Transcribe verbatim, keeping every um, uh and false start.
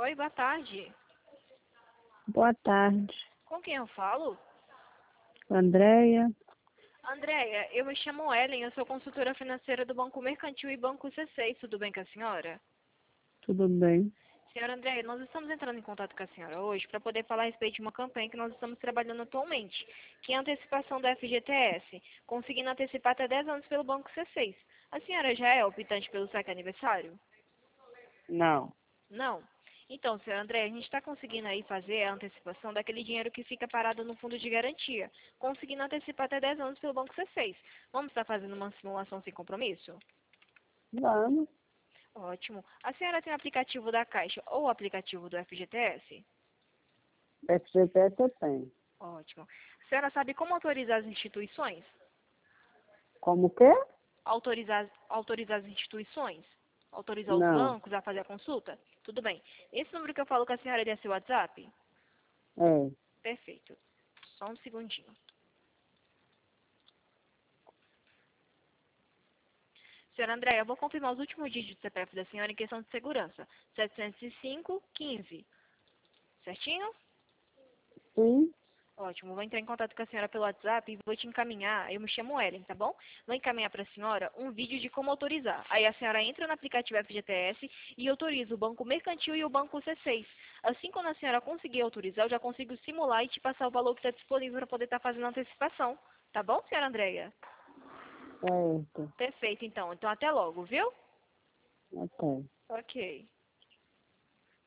Oi, boa tarde. Boa tarde, Com quem eu falo? Andréia. Andréia, eu me chamo Ellen, eu sou consultora financeira do Banco Mercantil e Banco C seis, tudo bem com a senhora? Tudo bem? Senhora Andréia, nós estamos entrando em contato com a senhora hoje para poder falar a respeito de uma campanha que nós estamos trabalhando atualmente, que é a antecipação do F G T S, conseguindo antecipar até dez anos pelo Banco C seis. A senhora já é optante pelo saque aniversário? Não. Não? Então, senhora André, a gente está conseguindo aí fazer a antecipação daquele dinheiro que fica parado no fundo de garantia, conseguindo antecipar até dez anos pelo Banco C seis. Vamos estar fazendo uma simulação sem compromisso? Vamos. Ótimo. A senhora tem o aplicativo da Caixa ou o aplicativo do F G T S? F G T S eu tenho. Ótimo. A senhora sabe como autorizar as instituições? Como o quê? Autorizar, autorizar as instituições? Autorizar os Não. bancos a fazer a consulta? Tudo bem. Esse número que eu falo com a senhora é seu WhatsApp? É. Perfeito. Só um segundinho. Senhora Andréia, eu vou confirmar os últimos dígitos do C P F da senhora em questão de segurança. setecentos e cinco, quinze. Certinho? Sim. Ótimo. Vou entrar em contato com a senhora pelo WhatsApp e vou te encaminhar. Eu me chamo Ellen, tá bom? Vou encaminhar para a senhora um vídeo de como autorizar. Aí a senhora entra no aplicativo F G T S e autoriza o Banco Mercantil e o Banco C seis. Assim, quando a senhora conseguir autorizar, eu já consigo simular e te passar o valor que está disponível para poder estar fazendo a antecipação. Tá bom, senhora Andréia? Certo. Perfeito, então. Então, até logo, viu? Ok. Ok.